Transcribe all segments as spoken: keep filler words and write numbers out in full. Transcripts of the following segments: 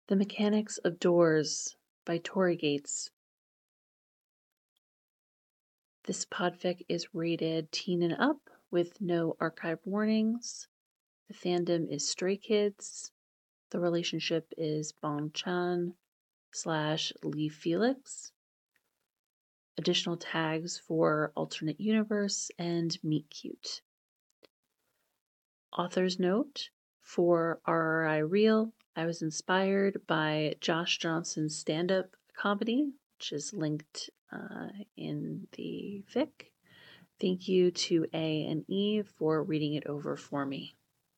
The Mechanics of Doors by Tori Gates. This podfic is rated teen and up with no archive warnings. The fandom is Stray Kids. The relationship is Bong Chan slash Lee Felix. Additional tags for alternate universe and meet cute. Author's note for R R I Real. I was inspired by Josh Johnson's stand-up comedy, which is linked uh, in the fic. Thank you to A and E for reading it over for me.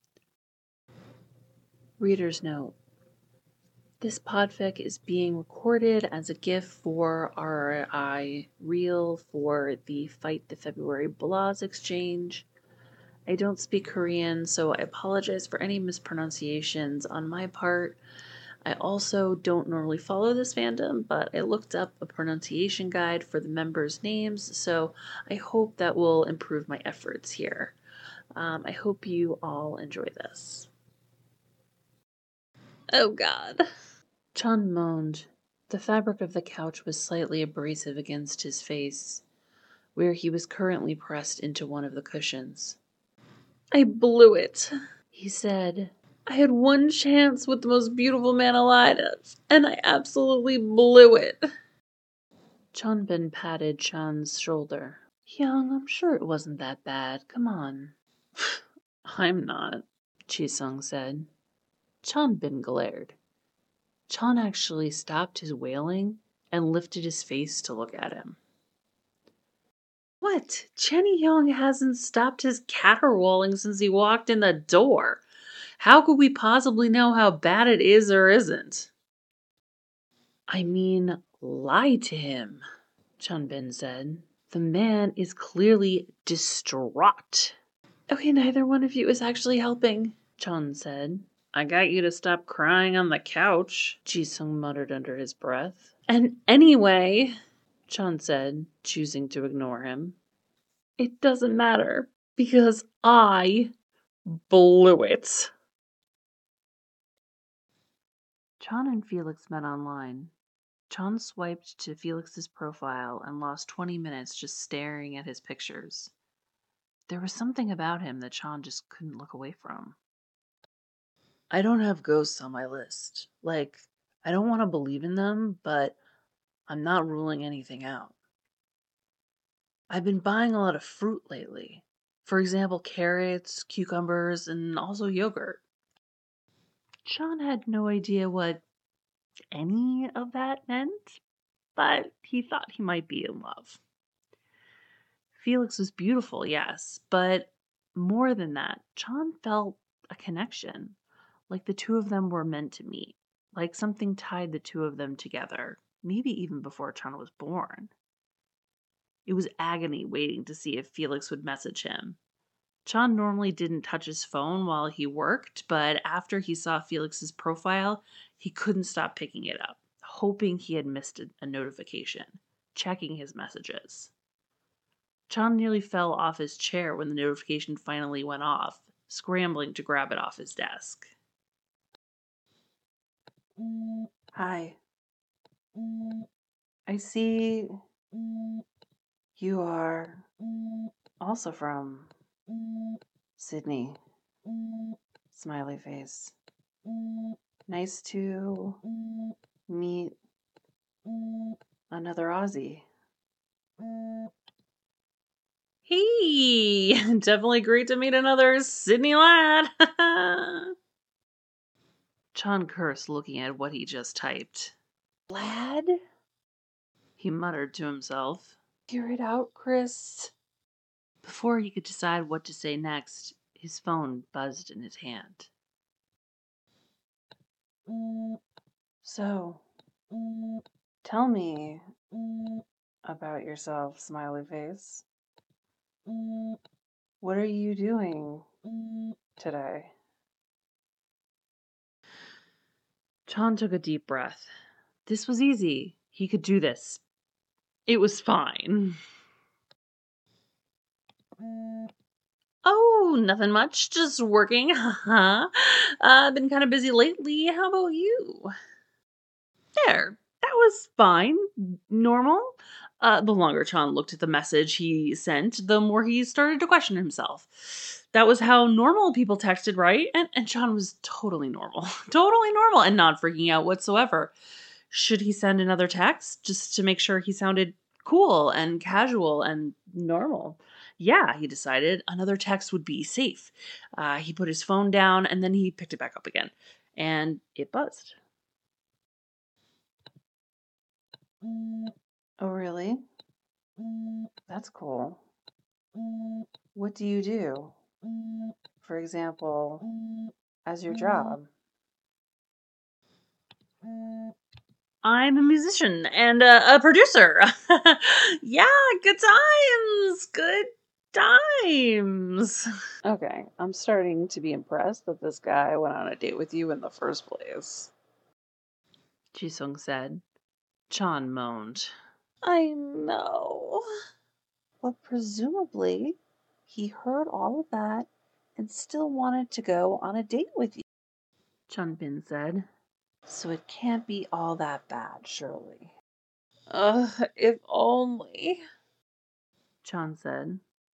Reader's note. This podfic is being recorded as a gift for R R I Real for the Fight the February Blahs exchange. I don't speak Korean, so I apologize for any mispronunciations on my part. I also don't normally follow this fandom, but I looked up a pronunciation guide for the members' names, so I hope that will improve my efforts here. Um, I hope you all enjoy this. Oh God. Chan moaned. The fabric of the couch was slightly abrasive against his face, where he was currently pressed into one of the cushions. I blew it, he said. I had one chance with the most beautiful man alive, and I absolutely blew it. Chanbin patted Chan's shoulder. Young, I'm sure it wasn't that bad. Come on. I'm not, Chisung said. Chanbin glared. Chan actually stopped his wailing and lifted his face to look at him. What? Jenny Young hasn't stopped his caterwauling since he walked in the door. How could we possibly know how bad it is or isn't? I mean, lie to him, Chanbin said. The man is clearly distraught. Okay, neither one of you is actually helping, Chan said. I got you to stop crying on the couch, Jisung muttered under his breath. And anyway, Chan said, choosing to ignore him, it doesn't matter, because I blew it. Chan and Felix met online. Chan swiped to Felix's profile and lost twenty minutes just staring at his pictures. There was something about him that Chan just couldn't look away from. I don't have ghosts on my list. Like, I don't want to believe in them, but I'm not ruling anything out. I've been buying a lot of fruit lately. For example, carrots, cucumbers, and also yogurt. Chan had no idea what any of that meant, but he thought he might be in love. Felix was beautiful, yes, but more than that, Chan felt a connection, like the two of them were meant to meet, like something tied the two of them together, maybe even before Chan was born. It was agony waiting to see if Felix would message him. Chan normally didn't touch his phone while he worked, but after he saw Felix's profile, he couldn't stop picking it up, hoping he had missed a notification, checking his messages. Chan nearly fell off his chair when the notification finally went off, scrambling to grab it off his desk. Hi. I see you are also from Sydney. Smiley face. Nice to meet another Aussie. Hey, definitely great to meet another Sydney lad. Chan cursed, looking at what he just typed. Lad? He muttered to himself. Hear it out, Chris. Before he could decide what to say next, his phone buzzed in his hand. So, tell me about yourself, smiley face. What are you doing today? Chan took a deep breath. This was easy. He could do this. It was fine. Oh, nothing much. Just working. Haha. uh, been kind of busy lately. How about you? There. That was fine. Normal. Uh, the longer Chan looked at the message he sent, the more he started to question himself. That was how normal people texted, right? And, and Chan was totally normal. Totally normal and not freaking out whatsoever. Should he send another text just to make sure he sounded cool and casual and normal? Yeah, he decided another text would be safe. Uh, he put his phone down and then he picked it back up again. And it buzzed. Oh, really? That's cool. What do you do? For example, as your job? I'm a musician and a, a producer. Yeah, good times. Good times. Okay, I'm starting to be impressed that this guy went on a date with you in the first place. Jisung said. Chan moaned. I know. But presumably, he heard all of that and still wanted to go on a date with you. Chanbin said. So it can't be all that bad, surely. Ugh, if only. Chan said.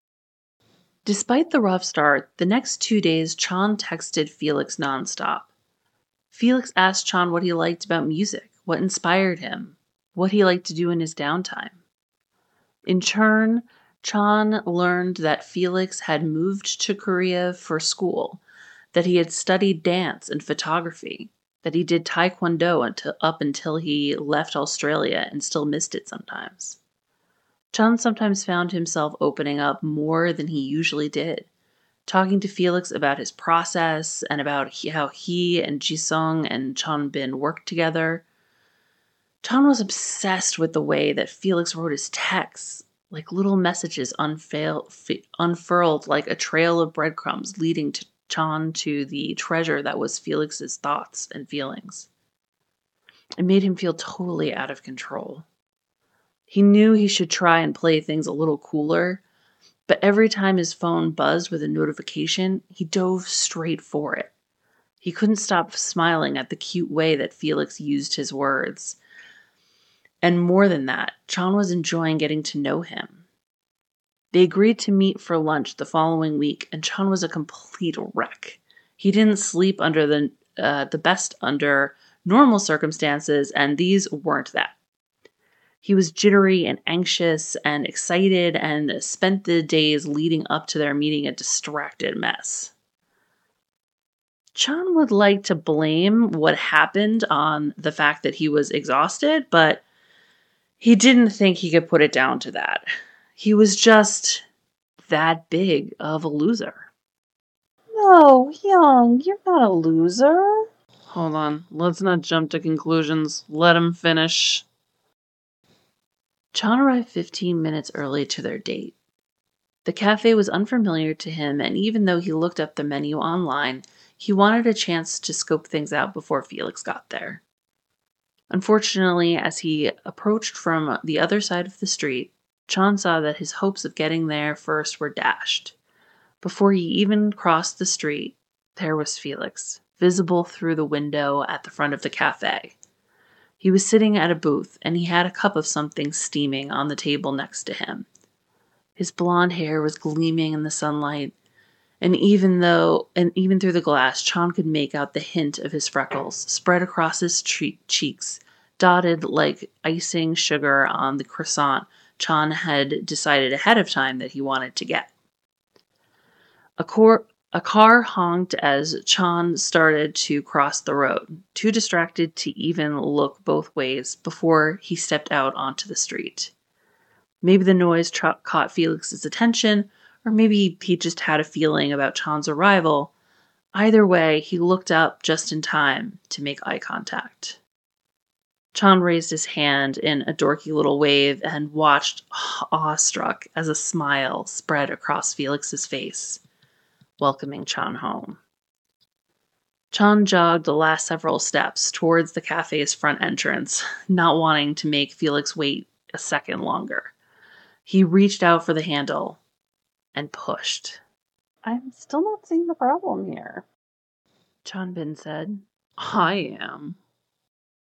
Despite the rough start, the next two days Chan texted Felix nonstop. Felix asked Chan what he liked about music, what inspired him, what he liked to do in his downtime. In turn, Chan learned that Felix had moved to Korea for school, that he had studied dance and photography, that he did taekwondo until, up until he left Australia and still missed it sometimes. Chan sometimes found himself opening up more than he usually did, talking to Felix about his process and about he, how he and Jisung and Chanbin worked together. Chan was obsessed with the way that Felix wrote his texts, like little messages unfail, f- unfurled like a trail of breadcrumbs leading to Chan to the treasure that was Felix's thoughts and feelings. It made him feel totally out of control. He knew he should try and play things a little cooler, but every time his phone buzzed with a notification, he dove straight for it. He couldn't stop smiling at the cute way that Felix used his words. And more than that, Chan was enjoying getting to know him. They agreed to meet for lunch the following week, and Chan was a complete wreck. He didn't sleep under the uh, the best under normal circumstances, and these weren't that. He was jittery and anxious and excited and spent the days leading up to their meeting a distracted mess. Chan would like to blame what happened on the fact that he was exhausted, but he didn't think he could put it down to that. He was just that big of a loser. No, Young, you're not a loser. Hold on, let's not jump to conclusions. Let him finish. Chan arrived fifteen minutes early to their date. The cafe was unfamiliar to him, and even though he looked up the menu online, he wanted a chance to scope things out before Felix got there. Unfortunately, as he approached from the other side of the street, Chan saw that his hopes of getting there first were dashed. Before he even crossed the street, there was Felix, visible through the window at the front of the cafe. He was sitting at a booth, and he had a cup of something steaming on the table next to him. His blonde hair was gleaming in the sunlight, and even though, and even through the glass, Chan could make out the hint of his freckles spread across his tre- cheeks, dotted like icing sugar on the croissant Chan had decided ahead of time that he wanted to get. A, cor- a car honked as Chan started to cross the road, too distracted to even look both ways before he stepped out onto the street. Maybe the noise tra- caught Felix's attention, or maybe he just had a feeling about Chan's arrival. Either way, he looked up just in time to make eye contact. Chan raised his hand in a dorky little wave and watched, awestruck, as a smile spread across Felix's face, welcoming Chan home. Chan jogged the last several steps towards the cafe's front entrance, not wanting to make Felix wait a second longer. He reached out for the handle and pushed. I'm still not seeing the problem here. Chanbin said. I am.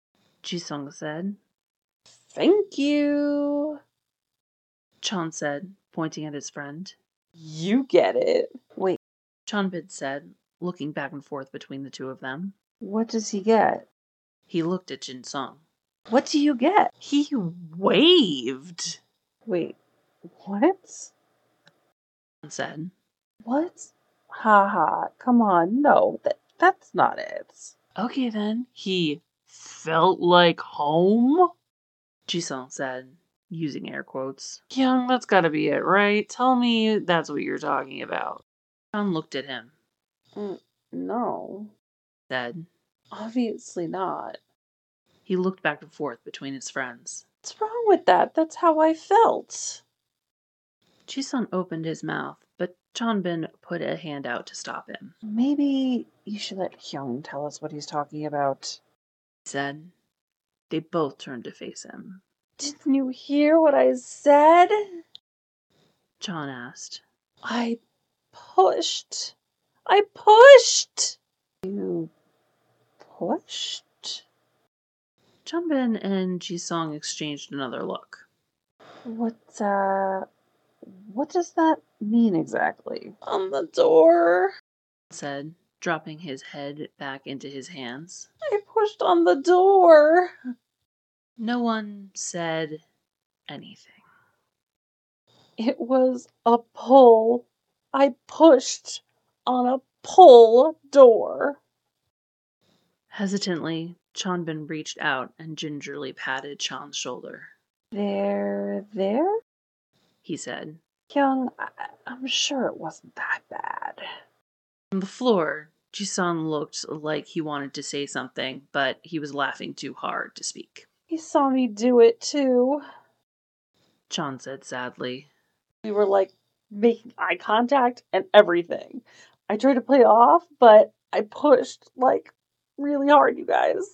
Jisung said. Thank you, Chan said, pointing at his friend. You get it. Wait, Chanbin said, looking back and forth between the two of them. what does he get? He looked at Jin Sung. What do you get? He waved. Wait, what? Chan said. What? Ha ha, come on, no, that, that's not it. Okay then. He felt like home? Jisung said, using air quotes. Young, that's gotta be it, right? Tell me that's what you're talking about. Chan looked at him. Mm, no, Said. obviously not. He looked back and forth between his friends. What's wrong with that? That's how I felt. Jisung opened his mouth, but Chanbin put a hand out to stop him. Maybe you should let Hyung tell us what he's talking about. He said. They both turned to face him. Didn't you hear what I said? Chan asked. I pushed. I pushed. You pushed? Chanbin and Jisung exchanged another look. What, uh, what does that mean exactly? On the door. Said, dropping his head back into his hands. I pushed on the door. No one said anything. It was a pull. I pushed on a pull door. Hesitantly, Chanbin reached out and gingerly patted Chan's shoulder. There, there? He said. Young, I- I'm sure it wasn't that bad. On the floor, Jisung looked like he wanted to say something, but he was laughing too hard to speak. He saw me do it too. Chan said sadly. We were like making eye contact and everything. I tried to play it off, but I pushed like really hard, you guys.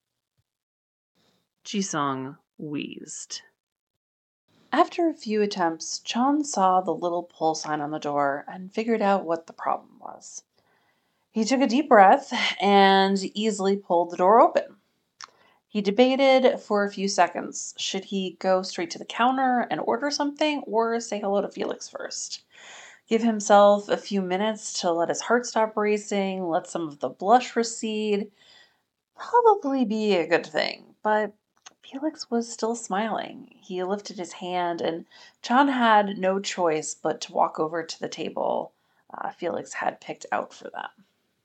Jisung wheezed. After a few attempts, Chan saw the little pull sign on the door and figured out what the problem was. He took a deep breath and easily pulled the door open. He debated for a few seconds. Should he go straight to the counter and order something or say hello to Felix first? Give himself a few minutes to let his heart stop racing, let some of the blush recede. Probably be a good thing, but Felix was still smiling. He lifted his hand, and Chan had no choice but to walk over to the table uh, Felix had picked out for them.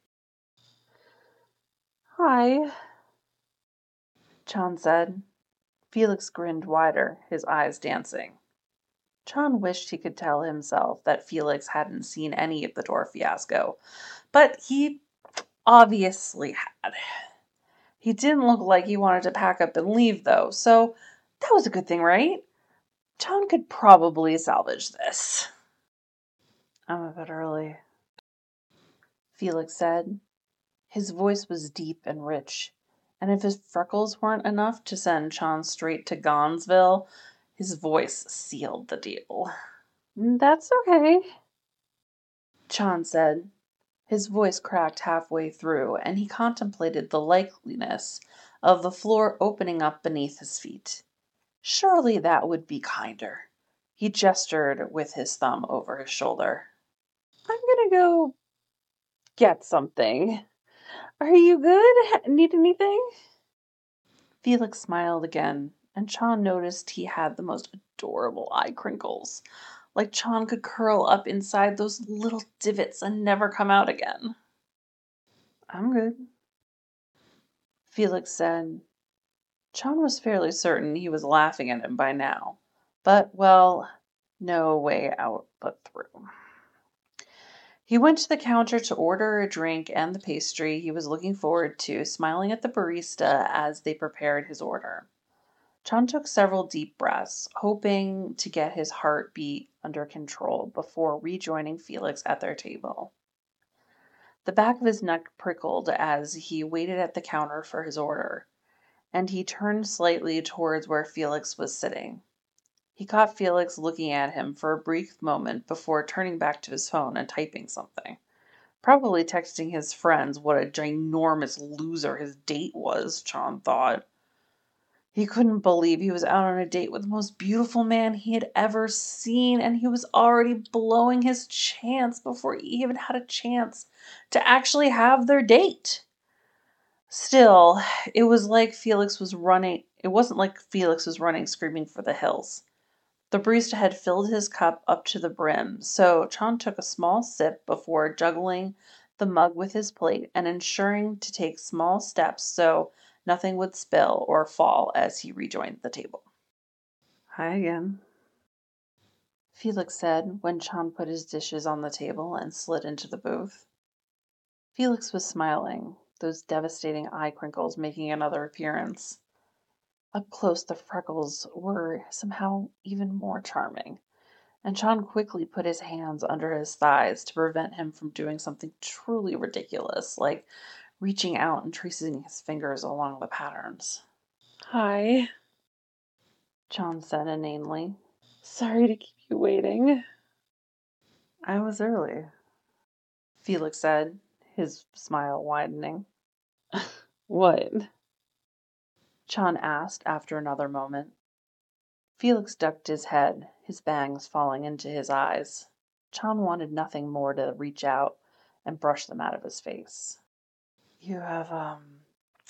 Hi, Chan said. Felix grinned wider, his eyes dancing. Chan wished he could tell himself that Felix hadn't seen any of the door fiasco, but he obviously had. He didn't look like he wanted to pack up and leave, though, so that was a good thing, right? Chan could probably salvage this. I'm a bit early, Felix said. His voice was deep and rich, and if his freckles weren't enough to send Chan straight to Gonzville, his voice sealed the deal. That's okay, Chan said. His voice cracked halfway through, and he contemplated the likeliness of the floor opening up beneath his feet. Surely that would be kinder. He gestured with his thumb over his shoulder. I'm gonna go get something. Are you good? Need anything? Felix smiled again, and Chan noticed he had the most adorable eye crinkles, like Chan could curl up inside those little divots and never come out again. I'm good, Felix said. Chan was fairly certain he was laughing at him by now, but, well, no way out but through. He went to the counter to order a drink and the pastry he was looking forward to, smiling at the barista as they prepared his order. Chan took several deep breaths, hoping to get his heartbeat under control before rejoining Felix at their table. The back of his neck prickled as he waited at the counter for his order, and he turned slightly towards where Felix was sitting. He caught Felix looking at him for a brief moment before turning back to his phone and typing something. Probably texting his friends what a ginormous loser his date was, Chan thought. He couldn't believe he was out on a date with the most beautiful man he had ever seen, and he was already blowing his chance before he even had a chance to actually have their date. Still, it was like Felix was running. It wasn't like Felix was running screaming for the hills. The barista had filled his cup up to the brim, so Chan took a small sip before juggling the mug with his plate and ensuring to take small steps so nothing would spill or fall as he rejoined the table. "Hi again," Felix said when Chan put his dishes on the table and slid into the booth. Felix was smiling, those devastating eye crinkles making another appearance. Up close, the freckles were somehow even more charming, and Chan quickly put his hands under his thighs to prevent him from doing something truly ridiculous, like reaching out and tracing his fingers along the patterns. "Hi," Chan said inanely. "Sorry to keep you waiting." "I was early," Felix said, his smile widening. "What?" Chan asked after another moment. Felix ducked his head, his bangs falling into his eyes. Chan wanted nothing more to reach out and brush them out of his face. "You have, um,"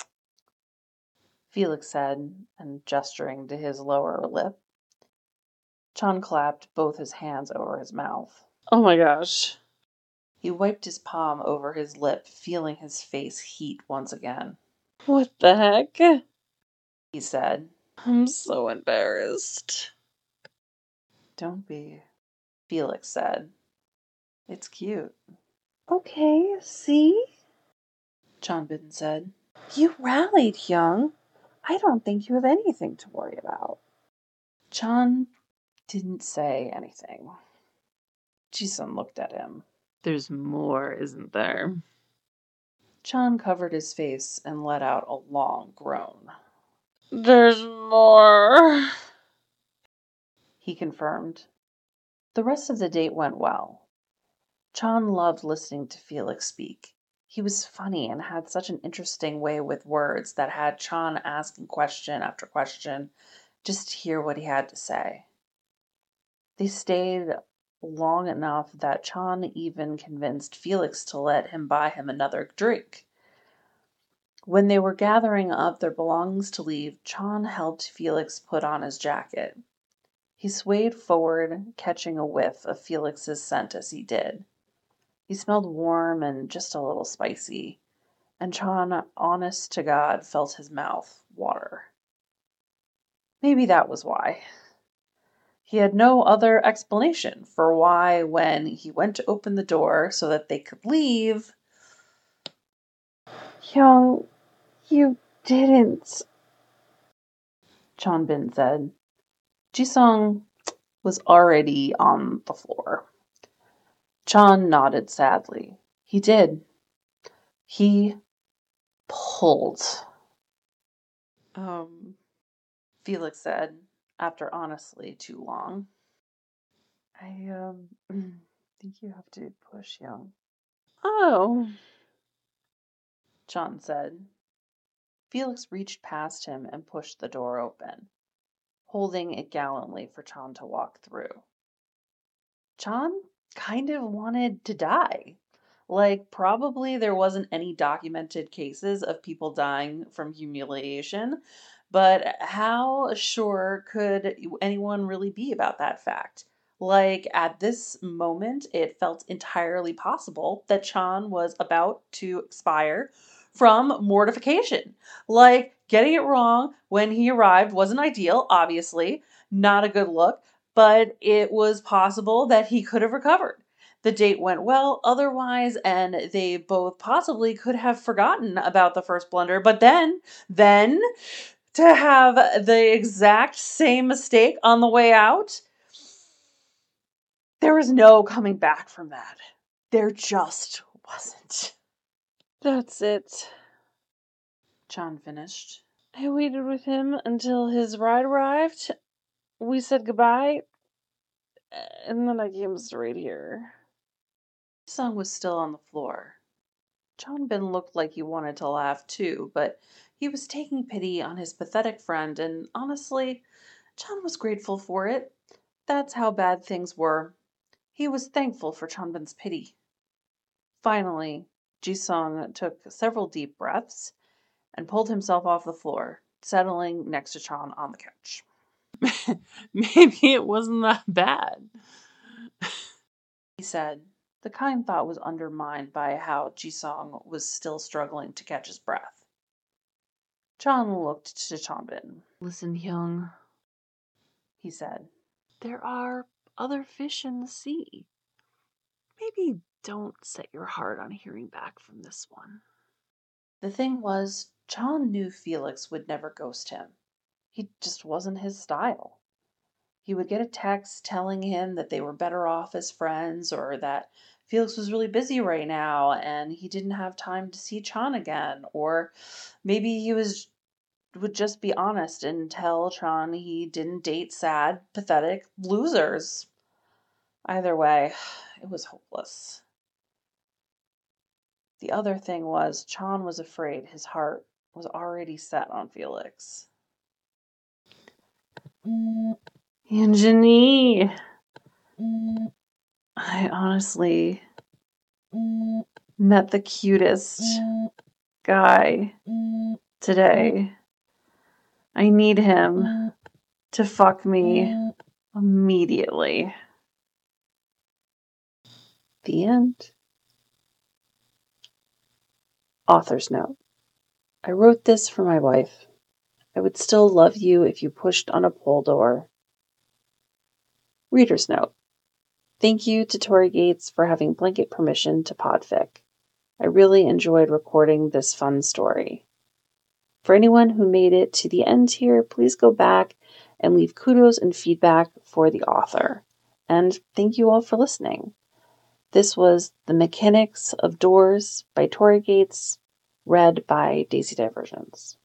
Felix said, and gesturing to his lower lip. Chan clapped both his hands over his mouth. "Oh my gosh." He wiped his palm over his lip, feeling his face heat once again. "What the heck?" He said. "I'm so embarrassed." "Don't be," Felix said. "It's cute." "Okay, see?" Chanbin said. "You rallied, Young. I don't think you have anything to worry about." Chan didn't say anything. Jisun looked at him. "There's more, isn't there?" Chan covered his face and let out a long groan. "There's more," he confirmed. The rest of the date went well. Chan loved listening to Felix speak. He was funny and had such an interesting way with words that had Chan asking question after question just to hear what he had to say. They stayed long enough that Chan even convinced Felix to let him buy him another drink. When they were gathering up their belongings to leave, Chan helped Felix put on his jacket. He swayed forward, catching a whiff of Felix's scent as he did. He smelled warm and just a little spicy, and Chan, honest to God, felt his mouth water. Maybe that was why. He had no other explanation for why, when he went to open the door so that they could leave. "Young, you didn't," Chanbin said. Jisung was already on the floor. Chan nodded sadly. He did. He pulled. Um, Felix said, after honestly too long. I, um, think you have to push, Young. "Oh," Chan said. Felix reached past him and pushed the door open, holding it gallantly for Chan to walk through. Chan kind of wanted to die. Like, probably there wasn't any documented cases of people dying from humiliation, but how sure could anyone really be about that fact? Like, at this moment, it felt entirely possible that Chan was about to expire from mortification. Like, getting it wrong when he arrived wasn't ideal, obviously, not a good look, but it was possible that he could have recovered. The date went well otherwise, and they both possibly could have forgotten about the first blunder, but then, then, to have the exact same mistake on the way out, there was no coming back from that. There just wasn't. "That's it. Chan finished. I waited with him until his ride arrived. We said goodbye, and then I came straight here." Sung was still on the floor. Chanbin looked like he wanted to laugh too, but He was taking pity on his pathetic friend, and honestly, Chan was grateful for it. That's how bad things were. He was thankful for Chanbin's pity. Finally, Jisung took several deep breaths and pulled himself off the floor, settling next to Chan on the couch. Maybe it wasn't that bad, he said. The kind thought was undermined by how Jisung was still struggling to catch his breath. Chan looked to Chanbin. Listen, Hyung, he said. There are other fish in the sea. Maybe don't set your heart on hearing back from this one. The thing was, Chan knew Felix would never ghost him. He just wasn't his style. He would get a text telling him that they were better off as friends, or that Felix was really busy right now and he didn't have time to see Chan again, or maybe he was would just be honest and tell Chan he didn't date sad, pathetic losers. Either way, it was hopeless. The other thing was, Chan was afraid his heart was already set on Felix. Anjani, I honestly met the cutest guy today. I need him to fuck me immediately. The end. Author's note. I wrote this for my wife. I would still love you if you pushed on a pole door. Reader's note. Thank you to Tori Gates for having blanket permission to podfic. I really enjoyed recording this fun story. For anyone who made it to the end here, please go back and leave kudos and feedback for the author. And thank you all for listening. This was The Mechanics of Doors by Tori Gates, read by Daisy Diversions.